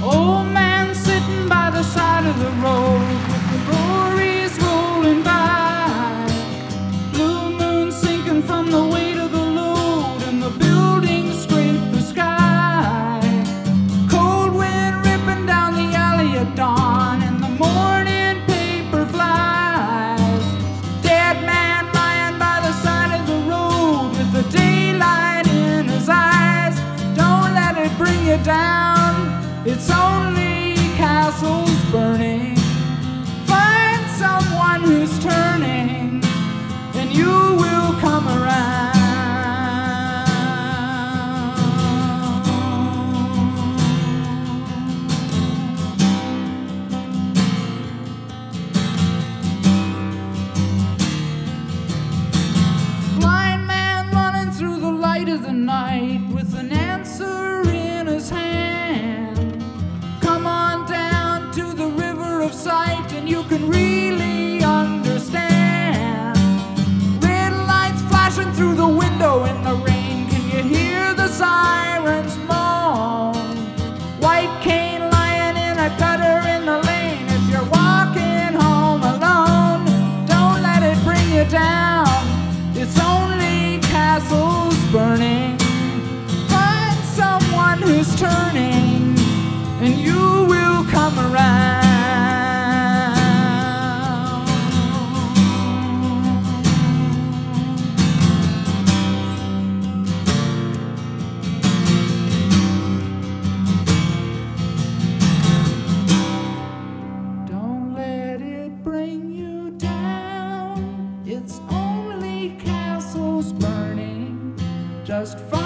Old man sitting by the side of the road with the glories rolling by. Blue moon sinking from the weight of the load, and the buildings scrape the sky. Cold wind ripping down the alley at dawn, and the morning paper flies. Dead man lying by the side of the road with the daylight in his eyes. Don't let it bring you down, it's only castles burning. Find someone who's turning, and you will come around. Blind man running through the light of the night with an answer in his hand. Come on down to the river of sight, and you can really understand. Red lights flashing through the window in the rain. Can you hear the sirens moan? White cane lying in a gutter in the lane. If you're walking home alone, don't let it bring you down, it's only castles burning. Find someone who's turning, and you will come around. Don't let it bring you down, it's only castles burning. Just